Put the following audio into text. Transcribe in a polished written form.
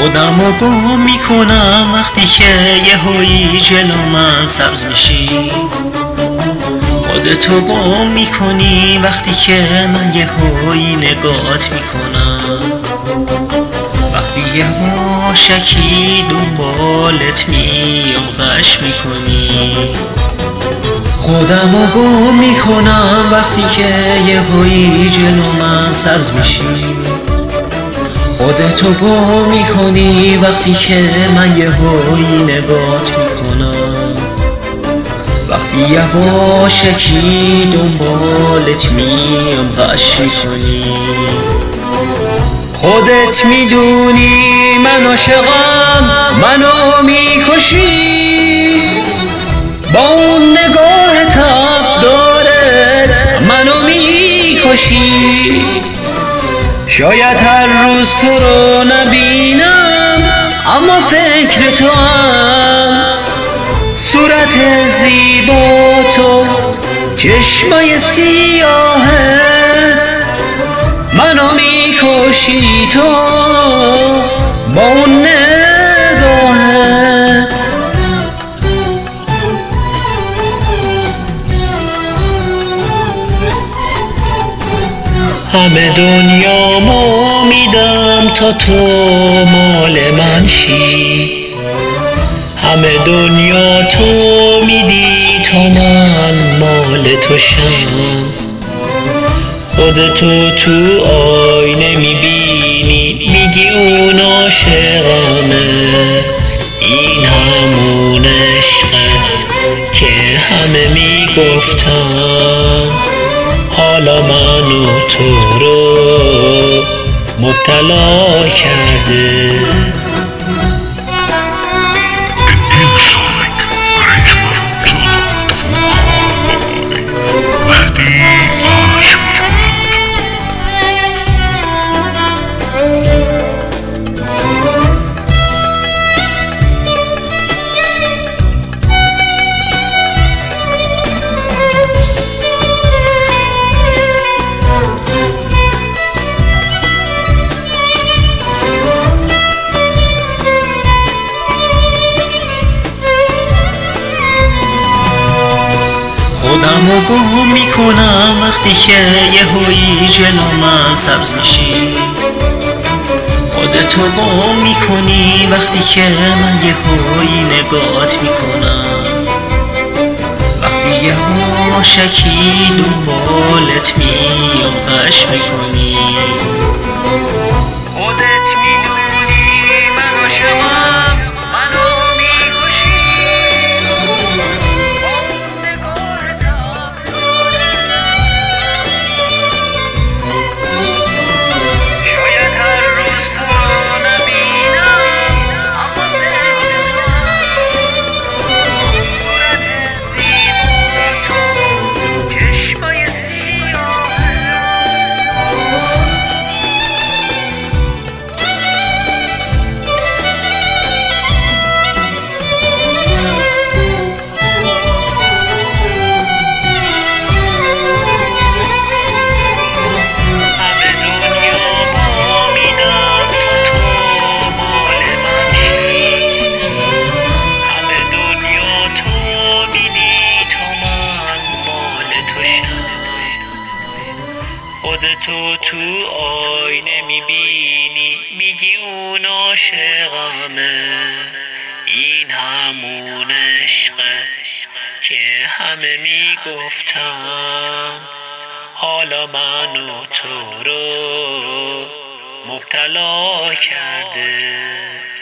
خودمو گم میکنم وقتی که یهویی جلو من سبز میشی. خودتو گم میکنی وقتی که من یهویی نگات میکنم. وقتی یواشکی دنبالت میام غش میکنی. خودمو گم میکنم وقتی که یهویی جلو من سبز میشی. خودتو گم میکنی وقتی که من یهویی نگات میکنم. وقتی یواشکی دنبالت میام غش میکنی. خودت میدونی من عاشقم، منو میکشی. با اون نگاه تب دارت منو میکشی. شاید هر روز تو رو نبینم، اما فکر تو هم، صورت زیبا تو، چشمای سیاهت منو میکشی. تو با اون نگاهت. همه دنیامو میدم تا تو مال من شی. همه دنیا تو میدی تا من مال تو شم. خودتو تو آینه میبینی، میگی اون عاشقمه. این همون عشقه که همه میگفتن. حالا منو تو رو مبتلا کرده. خودمو گم میکنم وقتی که یهویی جلو من سبز میشی. خودتو گم میکنی وقتی که من یهویی نگات میکنم. وقتی یواشکی دنبالت میام غش میکنی. خودت میدونی من عاشقم، منو میکشی. شاید هر روز تو رو نبینم، اما فکر تو هم، صورت زیبا تو، چشمای خودتو تو آینه میبینی، میگی اون عاشقمه. این همون عشقه که همه میگفتن. حالا منو تو رو مبتلا کرده.